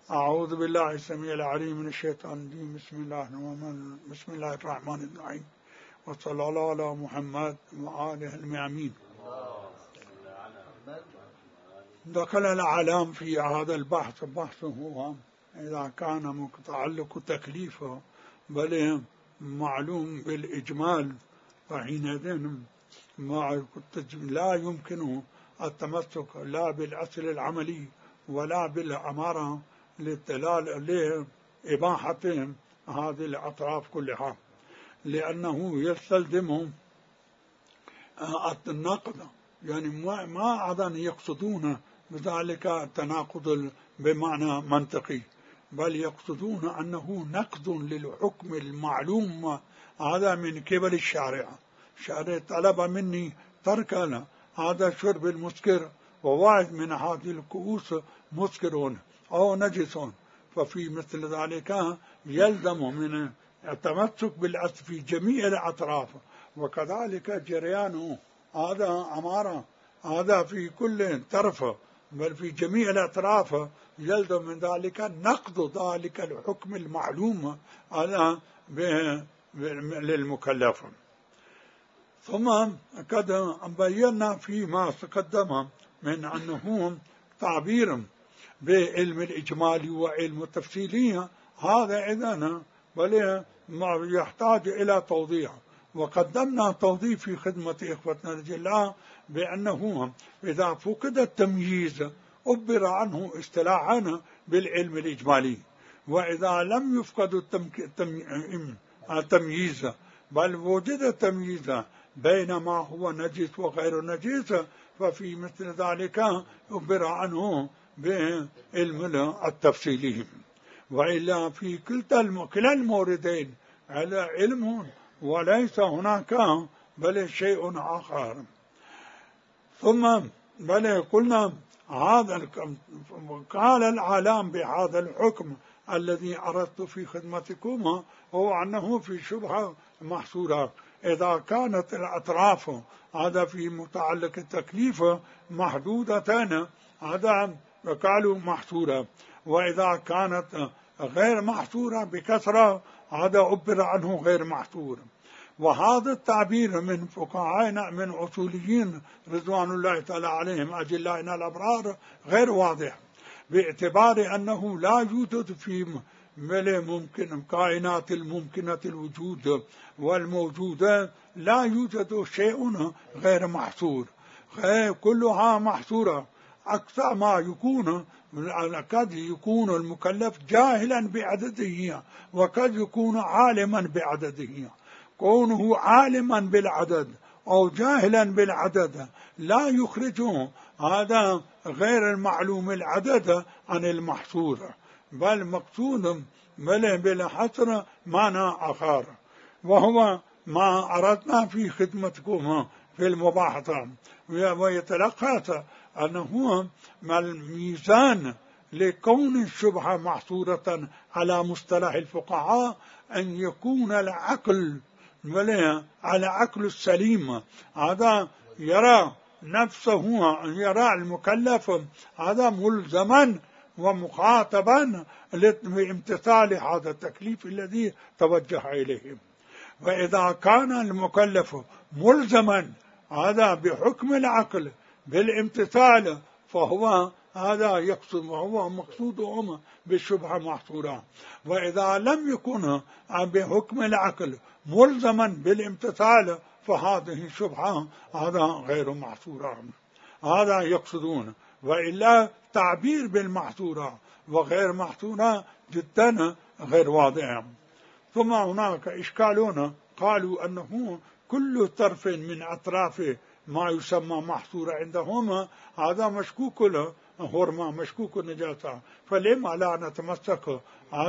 أعوذ بالله السميع العليم من الشيطان الرجيم. بسم الله الرحمن الرحيم، وصلى الله على محمد وآله الميامين. دخل العلام في هذا البحث. بحثه هو إذا كان متعلق تكليفه بل معلوم بالإجمال، فحينئذ لا يمكن التمسك لا بالأصل العملي ولا بالأمارة لإباحة هذه الأطراف كلها، لأنه يستلزم النقد. يعني ما أظن يقصدون بذلك التناقض بمعنى منطقي، بل يقصدون أنه نقد للحكم المعلوم هذا من قبل الشارع. الشارع طلب مني ترك هذا شرب المسكر، وواحد من هذه الكؤوس مسكر أو نجس، ففي مثل ذلك يلزم من التمسك بالأصل في جميع الأطراف، وكذلك جريان هذا أمارة هذا في كل طرف بل في جميع الأطراف، يلزم من ذلك نقض ذلك الحكم المعلوم على للمكلف. ثم قد بينا فيما تقدم من أنه تعبير بعلم الإجمالي وعلم التفصيلي، هذا إذن بل ما يحتاج إلى توضيح، وقدمنا توضيح في خدمة إخوتنا الجلاء بأنه إذا فقد التمييز عبر عنه اصطلاحا بالعلم الإجمالي، وإذا لم يفقد التمييز بل وجد التمييز بين ما هو نجس وغير نجس، ففي مثل ذلك عبر عنه بعلم التفصيلي. وإلا في كلا الموردين على علم وليس هناك بل شيء آخر. ثم بل قلنا هذا قال العالم بهذا الحكم الذي أردت في خدمتكم هو أنه في شبهة محصورة. إذا كانت الأطراف هذا في متعلق التكليف محدودتان هذا قالوا محصورة، وإذا كانت غير محصورة بكثرة هذا عبر عنه غير محصور. وهذا التعبير من فقهائنا من أصوليين رضوان الله تعالى عليهم أجلائنا الأبرار غير واضح، باعتبار أنه لا يوجد في ممكن كائنات الممكنة الوجود والموجودة لا يوجد شيء غير محصور، كلها محصورة. أكثر ما يكون قد يكون المكلف جاهلا بعدده وقد يكون عالما بعدده. كونه عالما بالعدد أو جاهلا بالعدد لا يخرجه هذا غير المعلوم العدد عن المحصور، بل مقصود بالحصر معنى آخر، وهو ما أردنا في خدمتكم في المباحثة. ويتلقى أنه الميزان لكون الشبهة محصورة على مصطلح الفقهاء أن يكون العقل على عقل السليم، هذا يرى نفسه يرى المكلف هذا ملزما ومخاطبا بامتثال هذا التكليف الذي توجه إليه. وإذا كان المكلف ملزما هذا بحكم العقل بالامتثال فهو هذا يقصد وهو مقصودهم بالشبهة محصورة. وإذا لم يكن بحكم العقل ملزما بالامتثال فهذه الشبهة هذا غير محصورة، هذا يقصدون. وإلا تعبير بالمحصورة وغير محصورة جدا غير واضح. ثم هناك إشكالون قالوا أنه كل طرف من أطراف ما يسمى محصورة عندهم هذا مشكوك له حرمة مشكوك نجاسة، فلما لا نتمسك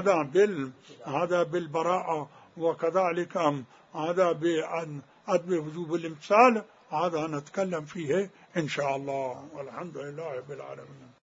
هذا بالبراءة، وكذلك هذا بعدم وجوب الامتثال هذا نتكلم فيه إن شاء الله، والحمد لله رب العالمين.